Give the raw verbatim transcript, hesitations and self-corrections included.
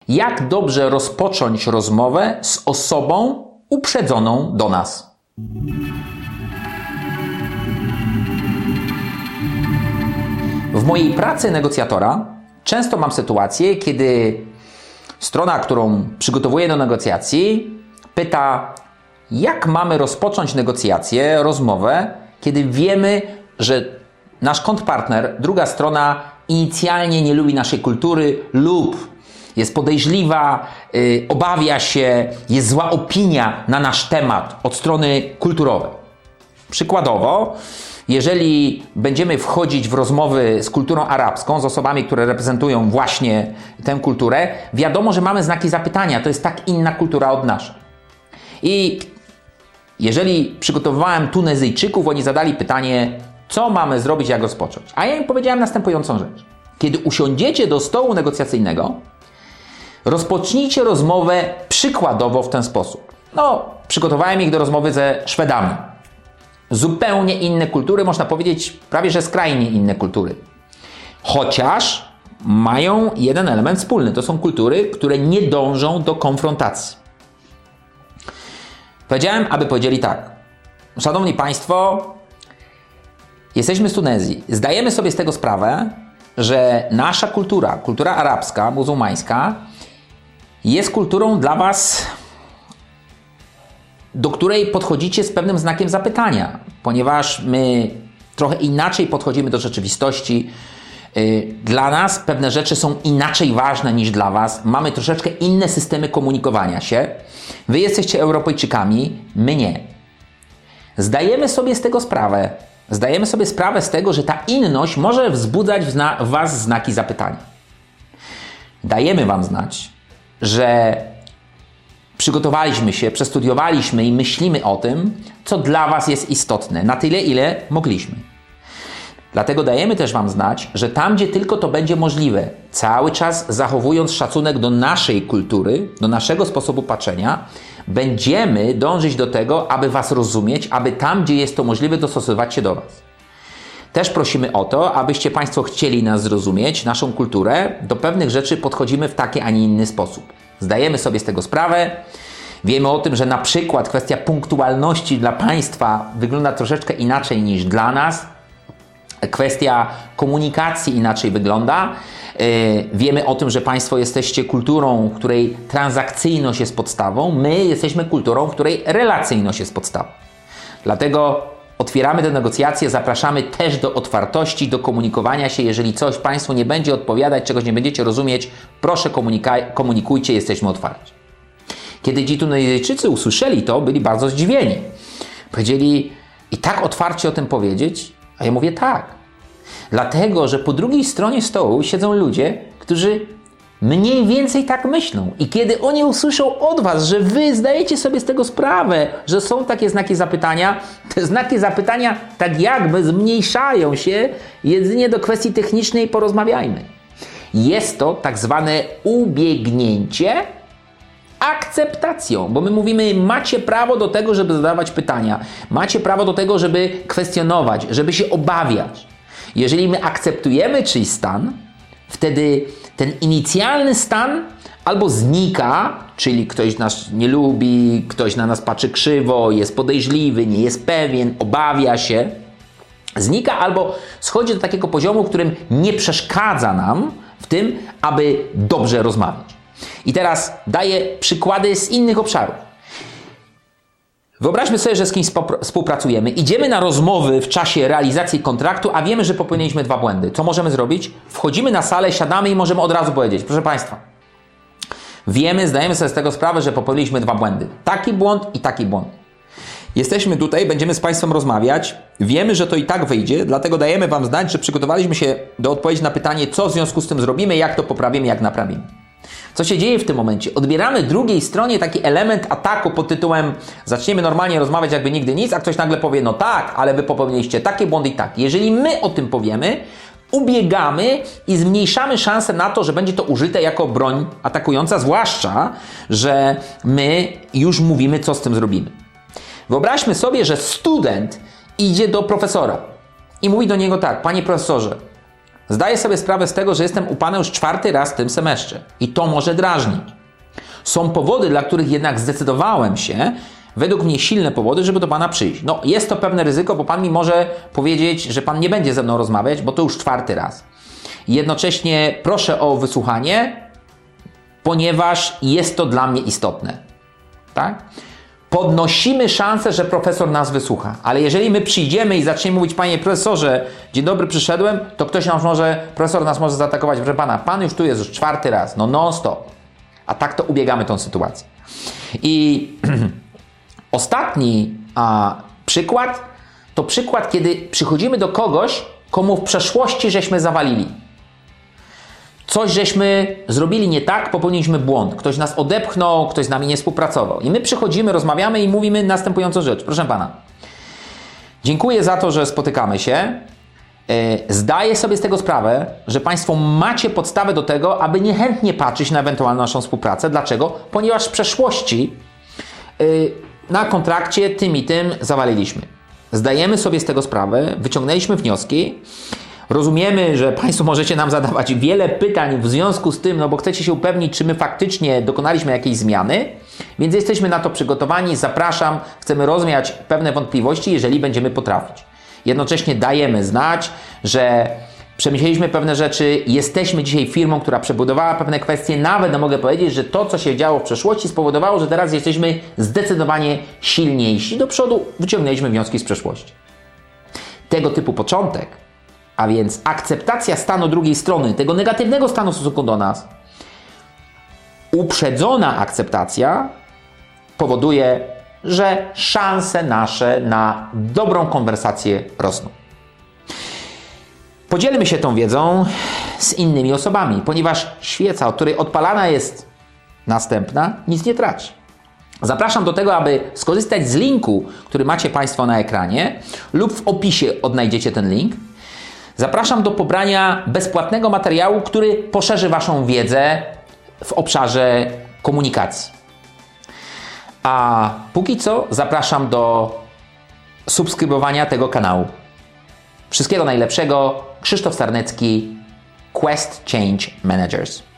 Jak dobrze rozpocząć rozmowę z osobą uprzedzoną do nas? W mojej pracy negocjatora często mam sytuację, kiedy strona, którą przygotowuję do negocjacji, pyta, jak mamy rozpocząć negocjację, rozmowę, kiedy wiemy, że nasz kontrpartner, druga strona, inicjalnie nie lubi naszej kultury lub jest podejrzliwa, yy, obawia się, jest zła opinia na nasz temat od strony kulturowej. Przykładowo, jeżeli będziemy wchodzić w rozmowy z kulturą arabską, z osobami, które reprezentują właśnie tę kulturę, wiadomo, że mamy znaki zapytania. To jest tak inna kultura od naszej. I jeżeli przygotowywałem Tunezyjczyków, oni zadali pytanie, co mamy zrobić, jak rozpocząć. A ja im powiedziałem następującą rzecz. Kiedy usiądziecie do stołu negocjacyjnego, rozpocznijcie rozmowę przykładowo w ten sposób. No, przygotowałem ich do rozmowy ze Szwedami. Zupełnie inne kultury, można powiedzieć prawie, że skrajnie inne kultury. Chociaż mają jeden element wspólny. To są kultury, które nie dążą do konfrontacji. Powiedziałem, aby powiedzieli tak. Szanowni Państwo, jesteśmy z Tunezji. Zdajemy sobie z tego sprawę, że nasza kultura, kultura arabska, muzułmańska, jest kulturą dla Was, do której podchodzicie z pewnym znakiem zapytania, ponieważ my trochę inaczej podchodzimy do rzeczywistości. Dla nas pewne rzeczy są inaczej ważne niż dla Was. Mamy troszeczkę inne systemy komunikowania się. Wy jesteście Europejczykami, my nie. Zdajemy sobie z tego sprawę. Zdajemy sobie sprawę z tego, że ta inność może wzbudzać w, zna- w Was znaki zapytania. Dajemy Wam znać, że przygotowaliśmy się, przestudiowaliśmy i myślimy o tym, co dla Was jest istotne, na tyle, ile mogliśmy. Dlatego dajemy też Wam znać, że tam, gdzie tylko to będzie możliwe, cały czas zachowując szacunek do naszej kultury, do naszego sposobu patrzenia, będziemy dążyć do tego, aby Was rozumieć, aby tam, gdzie jest to możliwe, dostosować się do Was. Też prosimy o to, abyście Państwo chcieli nas zrozumieć, naszą kulturę. Do pewnych rzeczy podchodzimy w taki, a nie inny sposób. Zdajemy sobie z tego sprawę. Wiemy o tym, że na przykład kwestia punktualności dla Państwa wygląda troszeczkę inaczej niż dla nas. Kwestia komunikacji inaczej wygląda. Yy, wiemy o tym, że Państwo jesteście kulturą, w której transakcyjność jest podstawą. My jesteśmy kulturą, w której relacyjność jest podstawą. Dlatego otwieramy te negocjacje, zapraszamy też do otwartości, do komunikowania się. Jeżeli coś Państwu nie będzie odpowiadać, czegoś nie będziecie rozumieć, proszę komunika- komunikujcie, jesteśmy otwarci. Kiedy ci Tunezyjczycy usłyszeli to, byli bardzo zdziwieni. Powiedzieli, i tak otwarcie o tym powiedzieć? A ja mówię tak. Dlatego, że po drugiej stronie stołu siedzą ludzie, którzy mniej więcej tak myślą. I kiedy oni usłyszą od Was, że Wy zdajecie sobie z tego sprawę, że są takie znaki zapytania, te znaki zapytania tak jakby zmniejszają się jedynie do kwestii technicznej, porozmawiajmy. Jest to tak zwane ubiegnięcie akceptacją, bo my mówimy, macie prawo do tego, żeby zadawać pytania, macie prawo do tego, żeby kwestionować, żeby się obawiać. Jeżeli my akceptujemy czyjś stan, wtedy ten inicjalny stan albo znika, czyli ktoś nas nie lubi, ktoś na nas patrzy krzywo, jest podejrzliwy, nie jest pewien, obawia się, znika albo schodzi do takiego poziomu, w którym nie przeszkadza nam w tym, aby dobrze rozmawiać. I teraz daję przykłady z innych obszarów. Wyobraźmy sobie, że z kimś współpracujemy. Idziemy na rozmowy w czasie realizacji kontraktu, a wiemy, że popełniliśmy dwa błędy. Co możemy zrobić? Wchodzimy na salę, siadamy i możemy od razu powiedzieć, proszę Państwa, wiemy, zdajemy sobie z tego sprawę, że popełniliśmy dwa błędy. Taki błąd i taki błąd. Jesteśmy tutaj, będziemy z Państwem rozmawiać, wiemy, że to i tak wyjdzie, dlatego dajemy Wam znać, że przygotowaliśmy się do odpowiedzi na pytanie, co w związku z tym zrobimy, jak to poprawimy, jak naprawimy. Co się dzieje w tym momencie? Odbieramy drugiej stronie taki element ataku pod tytułem zaczniemy normalnie rozmawiać jakby nigdy nic, a ktoś nagle powie, no tak, ale Wy popełniliście takie błędy i tak. Jeżeli my o tym powiemy, ubiegamy i zmniejszamy szansę na to, że będzie to użyte jako broń atakująca, zwłaszcza, że my już mówimy, co z tym zrobimy. Wyobraźmy sobie, że student idzie do profesora i mówi do niego tak, panie profesorze, Zdaję sobie sprawę z tego, że jestem u Pana już czwarty raz w tym semestrze i to może drażnić. Są powody, dla których jednak zdecydowałem się, według mnie silne powody, żeby do Pana przyjść. No, jest to pewne ryzyko, bo Pan mi może powiedzieć, że Pan nie będzie ze mną rozmawiać, bo to już czwarty raz. Jednocześnie proszę o wysłuchanie, ponieważ jest to dla mnie istotne. Tak? Podnosimy szansę, że profesor nas wysłucha, ale jeżeli my przyjdziemy i zaczniemy mówić: panie profesorze, dzień dobry, przyszedłem, to ktoś nas może, profesor nas może zaatakować: proszę pana, pan już tu jest już czwarty raz, no non stop. A tak to ubiegamy tą sytuację. I ostatni a, przykład to przykład, kiedy przychodzimy do kogoś, komu w przeszłości żeśmy zawalili. Coś żeśmy zrobili nie tak, popełniliśmy błąd. Ktoś nas odepchnął, ktoś z nami nie współpracował. I my przychodzimy, rozmawiamy i mówimy następującą rzecz. Proszę pana, dziękuję za to, że spotykamy się. Zdaję sobie z tego sprawę, że państwo macie podstawę do tego, aby niechętnie patrzeć na ewentualną naszą współpracę. Dlaczego? Ponieważ w przeszłości na kontrakcie tym i tym zawaliliśmy. Zdajemy sobie z tego sprawę, wyciągnęliśmy wnioski. Rozumiemy, że państwo możecie nam zadawać wiele pytań w związku z tym, no bo chcecie się upewnić, czy my faktycznie dokonaliśmy jakiejś zmiany, więc jesteśmy na to przygotowani. Zapraszam, chcemy rozwiać pewne wątpliwości, jeżeli będziemy potrafić. Jednocześnie dajemy znać, że przemyśleliśmy pewne rzeczy, jesteśmy dzisiaj firmą, która przebudowała pewne kwestie. Nawet no mogę powiedzieć, że to, co się działo w przeszłości, spowodowało, że teraz jesteśmy zdecydowanie silniejsi. Do przodu wyciągnęliśmy wnioski z przeszłości. Tego typu początek, a więc akceptacja stanu drugiej strony, tego negatywnego stanu w stosunku do nas, uprzedzona akceptacja powoduje, że szanse nasze na dobrą konwersację rosną. Podzielmy się tą wiedzą z innymi osobami, ponieważ świeca, od której odpalana jest następna, nic nie traci. Zapraszam do tego, aby skorzystać z linku, który macie państwo na ekranie, lub w opisie odnajdziecie ten link. Zapraszam do pobrania bezpłatnego materiału, który poszerzy waszą wiedzę w obszarze komunikacji. A póki co zapraszam do subskrybowania tego kanału. Wszystkiego najlepszego. Krzysztof Sarnecki, Quest Change Managers.